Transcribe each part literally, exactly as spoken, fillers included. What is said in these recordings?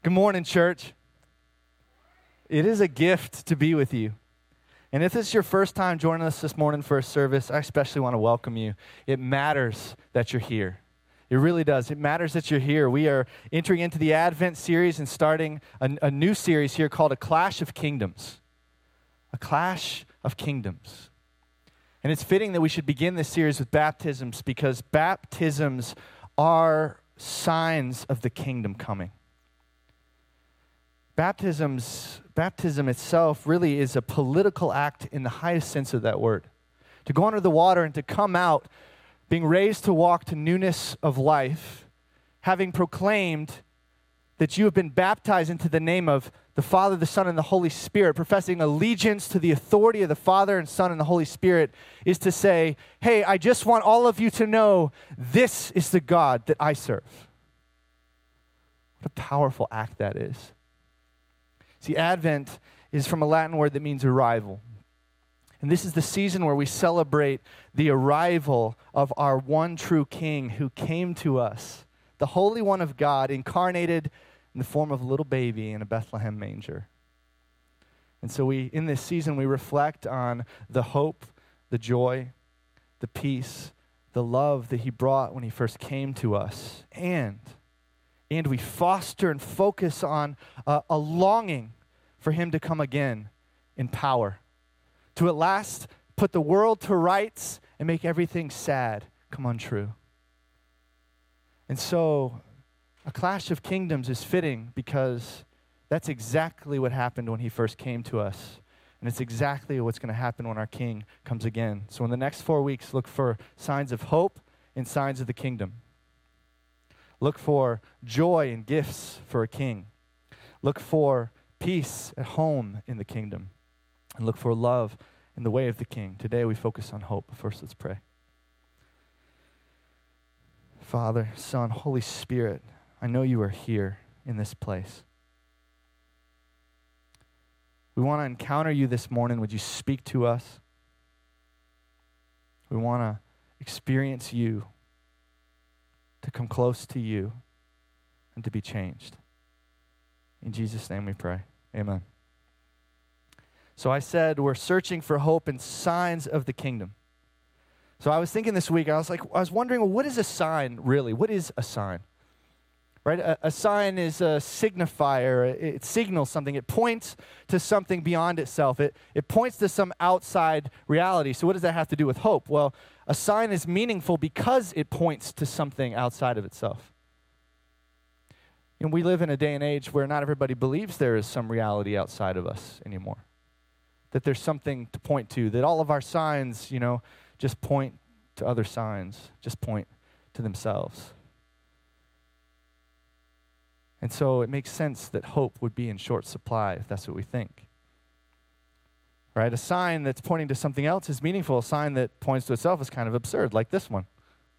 Good morning, church. It is a gift to be with you. And if this is your first time joining us this morning for a service, I especially want to welcome you. It matters that you're here. It really does. It matters that you're here. We are entering into the Advent series and starting a, a new series here called A Clash of Kingdoms. A Clash of Kingdoms. And it's fitting that we should begin this series with baptisms because baptisms are signs of the kingdom coming. Baptisms, baptism itself really is a political act in the highest sense of that word. To go under the water and to come out, being raised to walk to newness of life, having proclaimed that you have been baptized into the name of the Father, the Son, and the Holy Spirit, professing allegiance to the authority of the Father and Son and the Holy Spirit, is to say, hey, I just want all of you to know this is the God that I serve. What a powerful act that is. See, Advent is from a Latin word that means arrival. And this is the season where we celebrate the arrival of our one true King who came to us, the Holy One of God, incarnated in the form of a little baby in a Bethlehem manger. And so we, in this season, we reflect on the hope, the joy, the peace, the love that he brought when he first came to us. And, and we foster and focus on uh, a longing for him to come again in power, to at last put the world to rights and make everything sad come untrue. And so a clash of kingdoms is fitting because that's exactly what happened when he first came to us. And it's exactly what's going to happen when our King comes again. So in the next four weeks, look for signs of hope and signs of the kingdom. Look for joy and gifts for a king. Look for peace at home in the kingdom. And look for love in the way of the King. Today we focus on hope. First, let's pray. Father, Son, Holy Spirit, I know you are here in this place. We want to encounter you this morning. Would you speak to us? We want to experience you, to come close to you, and to be changed. In Jesus' name we pray. Amen. So I said we're searching for hope and signs of the kingdom. So I was thinking this week, I was like, I was wondering, well, what is a sign really? What is a sign? Right? A, a sign is a signifier. It, it signals something. It points to something beyond itself. It, it points to some outside reality. So what does that have to do with hope? Well, a sign is meaningful because it points to something outside of itself. You know, we live in a day and age where not everybody believes there is some reality outside of us anymore. That there's something to point to, that all of our signs, you know, just point to other signs, just point to themselves. And so it makes sense that hope would be in short supply if that's what we think. Right? A sign that's pointing to something else is meaningful. A sign that points to itself is kind of absurd, like this one.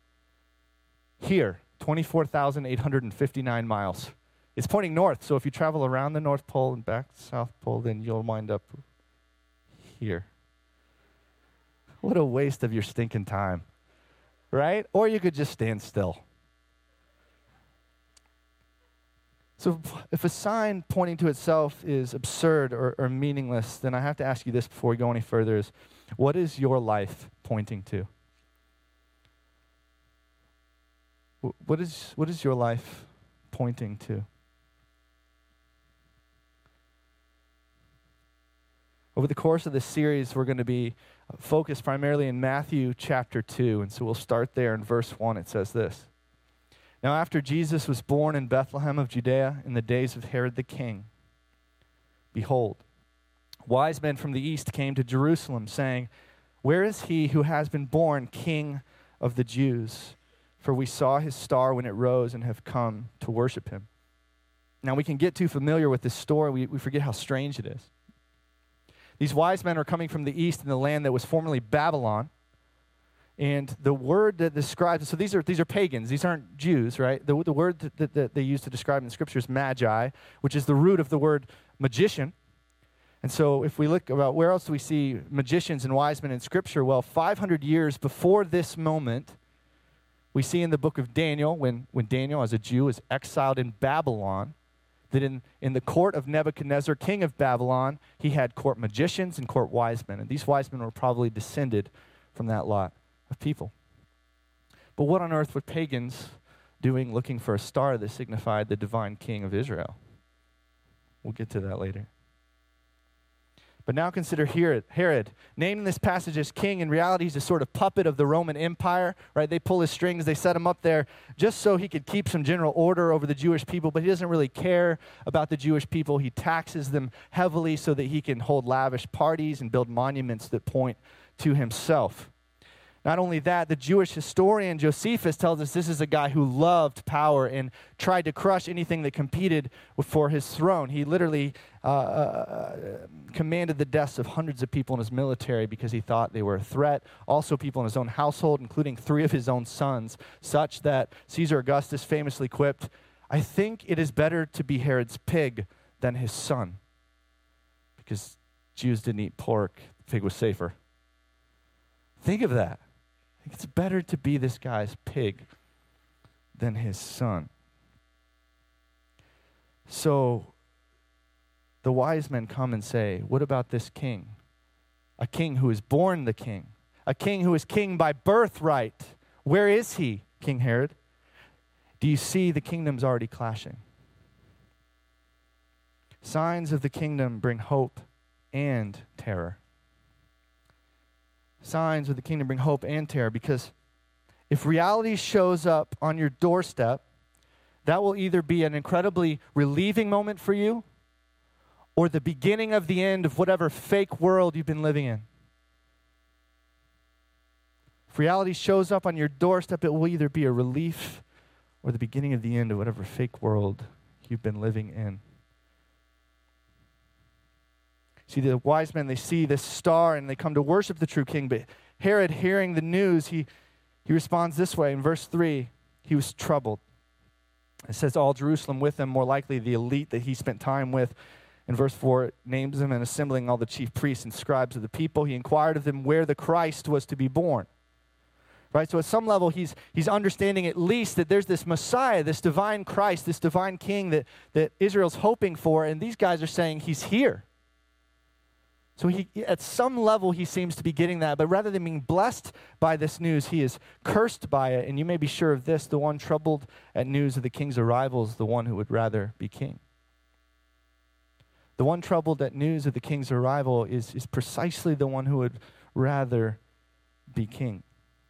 Here, twenty-four thousand eight hundred fifty-nine miles. It's pointing north, so if you travel around the North Pole and back to the South Pole, then you'll wind up here. What a waste of your stinking time, right? Or you could just stand still. So if a sign pointing to itself is absurd or, or meaningless, then I have to ask you this before we go any further is, what is your life pointing to? What is, what is your life pointing to? Over the course of this series, we're going to be focused primarily in Matthew chapter two. And so we'll start there in verse one. It says this. Now after Jesus was born in Bethlehem of Judea in the days of Herod the king, behold, wise men from the east came to Jerusalem, saying, where is he who has been born King of the Jews? For we saw his star when it rose and have come to worship him. Now we can get too familiar with this story. We, we forget how strange it is. These wise men are coming from the east in the land that was formerly Babylon. And the word that describes, so these are these are pagans. These aren't Jews, right? The, the word that, that, that they use to describe in the scripture is magi, which is the root of the word magician. And so if we look about where else do we see magicians and wise men in scripture? Well, five hundred years before this moment, we see in the book of Daniel, when, when Daniel as a Jew is exiled in Babylon, that in, in the court of Nebuchadnezzar, king of Babylon, he had court magicians and court wise men. And these wise men were probably descended from that lot of people. But what on earth were pagans doing looking for a star that signified the divine king of Israel? We'll get to that later. But now consider Herod. Herod, named in this passage as king, in reality he's a sort of puppet of the Roman Empire, right? They pull his strings, they set him up there just so he could keep some general order over the Jewish people, but he doesn't really care about the Jewish people. He taxes them heavily so that he can hold lavish parties and build monuments that point to himself. Not only that, the Jewish historian Josephus tells us this is a guy who loved power and tried to crush anything that competed for his throne. He literally uh, uh, commanded the deaths of hundreds of people in his military because he thought they were a threat. Also people in his own household, including three of his own sons, such that Caesar Augustus famously quipped, "I think it is better to be Herod's pig than his son." Because Jews didn't eat pork, the pig was safer. Think of that. It's better to be this guy's pig than his son. So the wise men come and say, what about this king? A king who is born the king. A king who is king by birthright. Where is he, King Herod? Do you see the kingdoms already clashing? Signs of the kingdom bring hope and terror. Signs of the kingdom bring hope and terror, because if reality shows up on your doorstep, that will either be an incredibly relieving moment for you or the beginning of the end of whatever fake world you've been living in. If reality shows up on your doorstep, it will either be a relief or the beginning of the end of whatever fake world you've been living in. See, the wise men, they see this star and they come to worship the true king. But Herod, hearing the news, he, he responds this way. In verse three, he was troubled. It says all Jerusalem with him, more likely the elite that he spent time with. In verse four, it names him and assembling all the chief priests and scribes of the people. He inquired of them where the Christ was to be born. Right? So at some level, he's, he's understanding at least that there's this Messiah, this divine Christ, this divine king that, that Israel's hoping for. And these guys are saying he's here. So he, at some level, he seems to be getting that. But rather than being blessed by this news, he is cursed by it. And you may be sure of this, the one troubled at news of the king's arrival is the one who would rather be king. The one troubled at news of the king's arrival is, is precisely the one who would rather be king.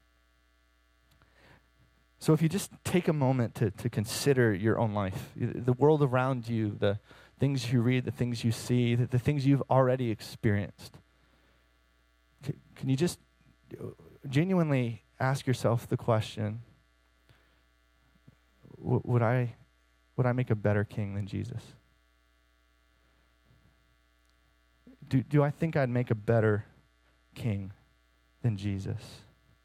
So if you just take a moment to, to consider your own life, the world around you, the things you read, the things you see, the, the things you've already experienced. C- can you just genuinely ask yourself the question, w- would I would I make a better king than Jesus? Do, do I think I'd make a better king than Jesus?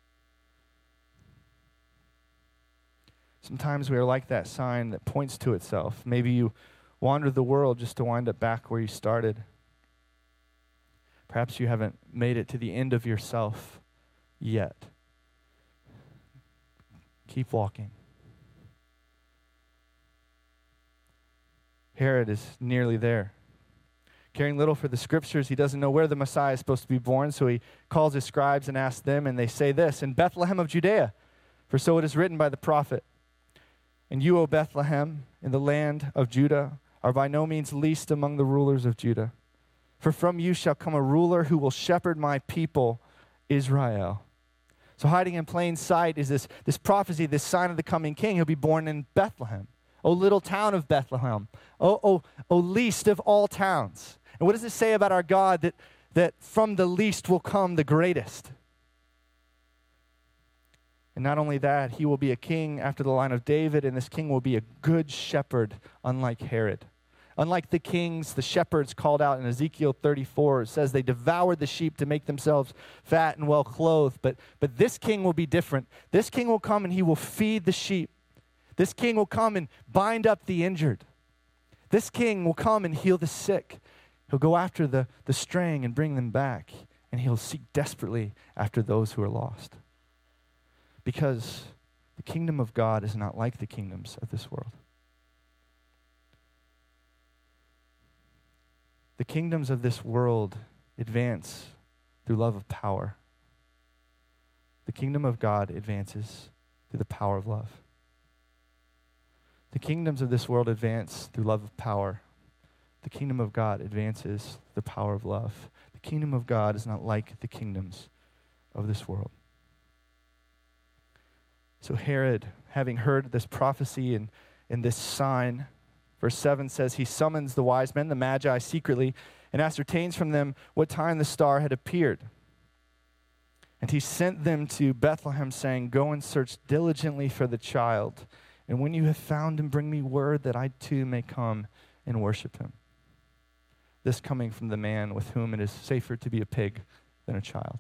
Sometimes we are like that sign that points to itself. Maybe you wander the world just to wind up back where you started. Perhaps you haven't made it to the end of yourself yet. Keep walking. Herod is nearly there. Caring little for the scriptures, he doesn't know where the Messiah is supposed to be born, so he calls his scribes and asks them, and they say this, in Bethlehem of Judea, for so it is written by the prophet, and you, O Bethlehem, in the land of Judah, are by no means least among the rulers of Judah. For from you shall come a ruler who will shepherd my people, Israel. So hiding in plain sight is this, this prophecy, this sign of the coming king. He'll be born in Bethlehem. O little town of Bethlehem. O, o, o least of all towns. And what does it say about our God that, that from the least will come the greatest? And not only that, he will be a king after the line of David, and this king will be a good shepherd, unlike Herod. Unlike the kings, the shepherds called out in Ezekiel thirty-four, it says they devoured the sheep to make themselves fat and well clothed. But, but this king will be different. This king will come and he will feed the sheep. This king will come and bind up the injured. This king will come and heal the sick. He'll go after the, the straying and bring them back. And he'll seek desperately after those who are lost. Because the kingdom of God is not like the kingdoms of this world. The kingdoms of this world advance through love of power. The kingdom of God advances through the power of love. The kingdoms of this world advance through love of power. The kingdom of God advances the power of love. The kingdom of God is not like the kingdoms of this world. So Herod, having heard this prophecy and, and this sign, verse seven says, he summons the wise men, the magi, secretly, and ascertains from them what time the star had appeared. And he sent them to Bethlehem, saying, go and search diligently for the child, and when you have found him, bring me word that I too may come and worship him. This coming from the man with whom it is safer to be a pig than a child.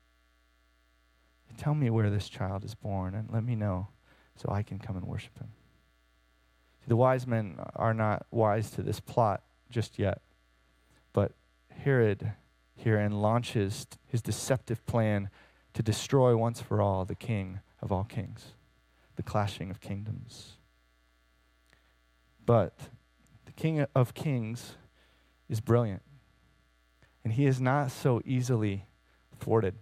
Tell me where this child is born and let me know so I can come and worship him. See, the wise men are not wise to this plot just yet, but Herod herein launches his deceptive plan to destroy once for all the king of all kings, the clashing of kingdoms. But the King of Kings is brilliant, and he is not so easily thwarted.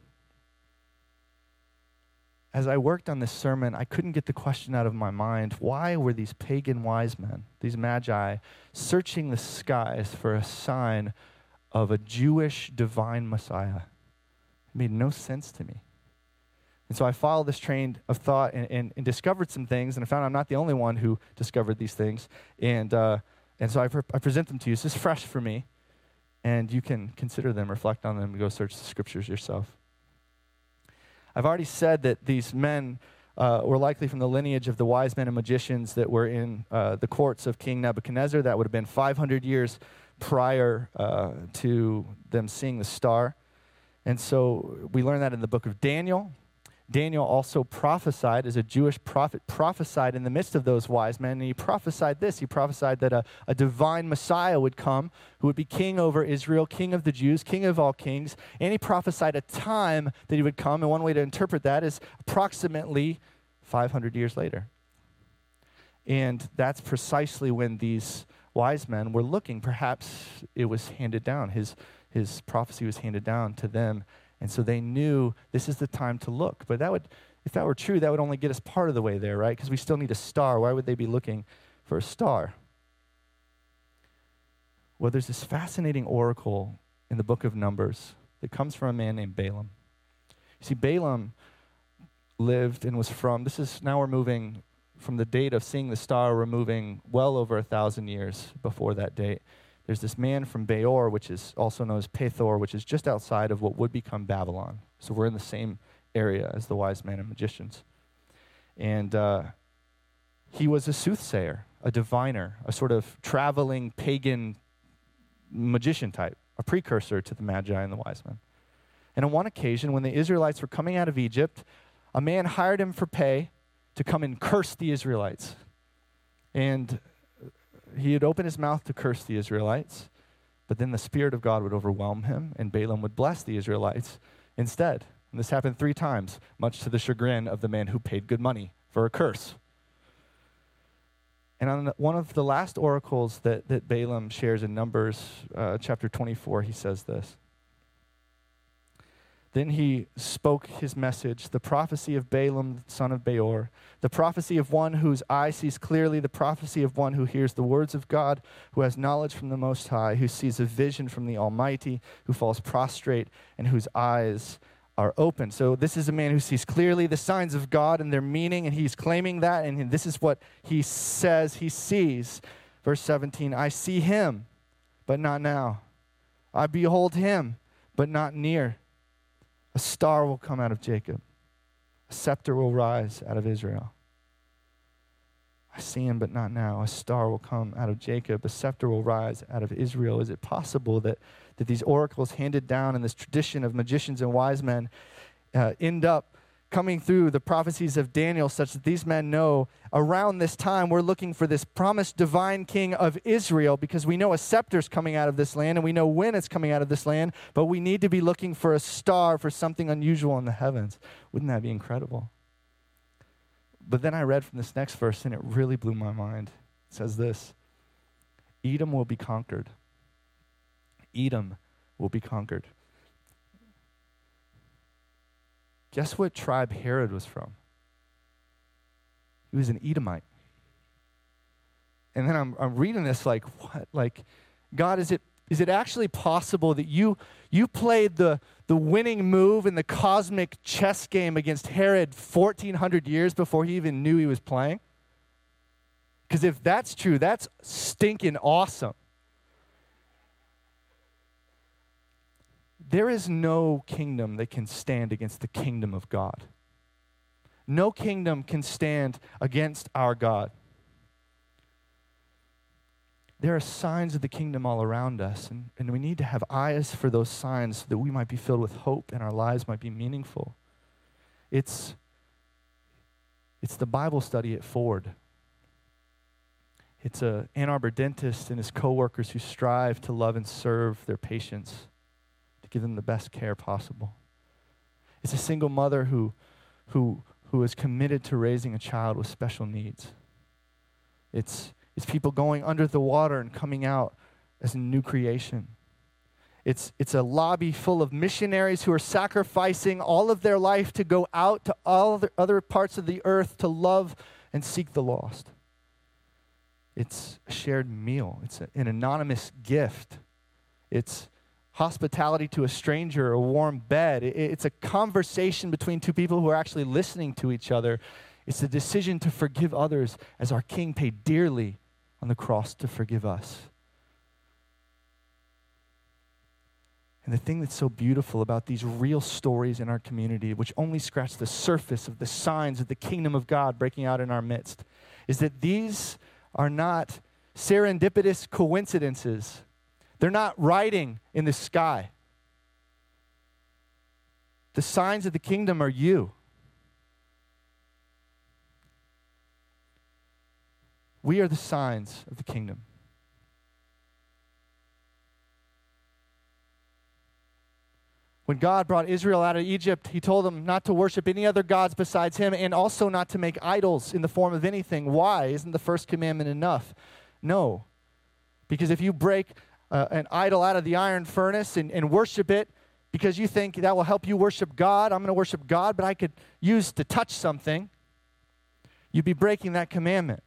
As I worked on this sermon, I couldn't get the question out of my mind, why were these pagan wise men, these magi, searching the skies for a sign of a Jewish divine Messiah? It made no sense to me. And so I followed this train of thought and, and, and discovered some things, and I found I'm not the only one who discovered these things. And uh, and so I, pre- I present them to you. This is fresh for me, and you can consider them, reflect on them, and go search the scriptures yourself. I've already said that these men uh, were likely from the lineage of the wise men and magicians that were in uh, the courts of King Nebuchadnezzar. That would have been five hundred years prior uh, to them seeing the star. And so we learn that in the book of Daniel. Daniel also prophesied, as a Jewish prophet, prophesied in the midst of those wise men, and he prophesied this. He prophesied that a, a divine Messiah would come who would be king over Israel, king of the Jews, king of all kings, and he prophesied a time that he would come, and one way to interpret that is approximately five hundred years later. And that's precisely when these wise men were looking. Perhaps it was handed down. His, his prophecy was handed down to them. And so they knew this is the time to look. But that would, if that were true, that would only get us part of the way there, right? Because we still need a star. Why would they be looking for a star? Well, there's this fascinating oracle in the book of Numbers that comes from a man named Balaam. You see, Balaam lived and was from, this is, now we're moving from the date of seeing the star, we're moving well over a thousand years before that date. There's this man from Beor, which is also known as Pethor, which is just outside of what would become Babylon. So we're in the same area as the wise men and magicians. And uh, he was a soothsayer, a diviner, a sort of traveling pagan magician type, a precursor to the Magi and the wise men. And on one occasion, when the Israelites were coming out of Egypt, a man hired him for pay to come and curse the Israelites. And he would open his mouth to curse the Israelites, but then the Spirit of God would overwhelm him, and Balaam would bless the Israelites instead. And this happened three times, much to the chagrin of the man who paid good money for a curse. And on one of the last oracles that, that Balaam shares in Numbers uh, chapter twenty-four, he says this. Then he spoke his message, the prophecy of Balaam, the son of Beor, the prophecy of one whose eye sees clearly, the prophecy of one who hears the words of God, who has knowledge from the Most High, who sees a vision from the Almighty, who falls prostrate, and whose eyes are open. So this is a man who sees clearly the signs of God and their meaning, and he's claiming that, and this is what he says he sees. Verse seventeen, I see him, but not now. I behold him, but not near. A star will come out of Jacob. A scepter will rise out of Israel. I see him, but not now. A star will come out of Jacob. A scepter will rise out of Israel. Is it possible that, that these oracles handed down in this tradition of magicians and wise men uh, end up coming through the prophecies of Daniel such that these men know around this time we're looking for this promised divine king of Israel, because we know a scepter's coming out of this land and we know when it's coming out of this land, but we need to be looking for a star, for something unusual in the heavens. Wouldn't that be incredible? But then I read from this next verse and it really blew my mind. It says this, Edom will be conquered. Edom will be conquered. Guess what tribe Herod was from? He was an Edomite. And then I'm I'm reading this like, what? Like, God, is it is it actually possible that you you played the the winning move in the cosmic chess game against Herod fourteen hundred years before he even knew he was playing? Because if that's true, that's stinking awesome. There is no kingdom that can stand against the kingdom of God. No kingdom can stand against our God. There are signs of the kingdom all around us, and, and we need to have eyes for those signs so that we might be filled with hope and our lives might be meaningful. It's, it's the Bible study at Ford. It's a Ann Arbor dentist and his coworkers who strive to love and serve their patients, to give them the best care possible. It's a single mother who, who, who is committed to raising a child with special needs. It's It's people going under the water and coming out as a new creation. It's, it's a lobby full of missionaries who are sacrificing all of their life to go out to all the other parts of the earth to love and seek the lost. It's a shared meal. It's a, an anonymous gift. It's hospitality to a stranger, a warm bed. It, it's a conversation between two people who are actually listening to each other. It's a decision to forgive others as our King paid dearly on the cross to forgive us. And the thing that's so beautiful about these real stories in our community, which only scratch the surface of the signs of the kingdom of God breaking out in our midst, is that these are not serendipitous coincidences. They're not writing in the sky. The signs of the kingdom are you. We are the signs of the kingdom. When God brought Israel out of Egypt, he told them not to worship any other gods besides him and also not to make idols in the form of anything. Why? Isn't the first commandment enough? No. Because if you break uh, an idol out of the iron furnace and, and worship it because you think that will help you worship God, I'm going to worship God, but I could use to touch something, you'd be breaking that commandment.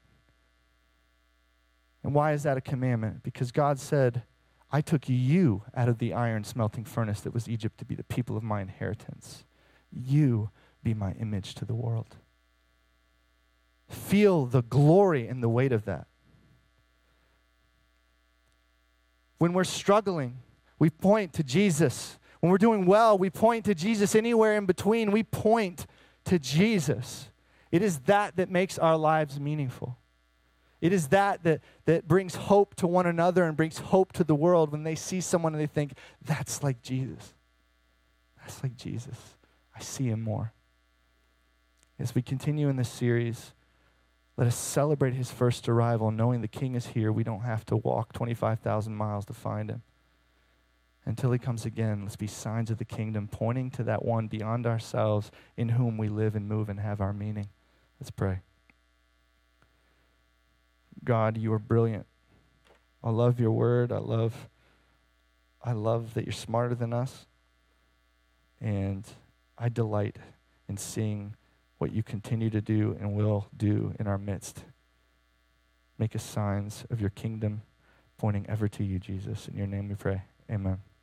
And why is that a commandment? Because God said, I took you out of the iron smelting furnace that was Egypt to be the people of my inheritance. You be my image to the world. Feel the glory and the weight of that. When we're struggling, we point to Jesus. When we're doing well, we point to Jesus. Anywhere in between, we point to Jesus. It is that that makes our lives meaningful. It is that, that that brings hope to one another and brings hope to the world when they see someone and they think, that's like Jesus. That's like Jesus. I see him more. As we continue in this series, let us celebrate his first arrival, knowing the King is here. We don't have to walk twenty-five thousand miles to find him. Until he comes again, let's be signs of the kingdom, pointing to that one beyond ourselves in whom we live and move and have our meaning. Let's pray. God, you are brilliant. I love your word. I love, I love that you're smarter than us. And I delight in seeing what you continue to do and will do in our midst. Make us signs of your kingdom, pointing ever to you, Jesus. In your name we pray. Amen.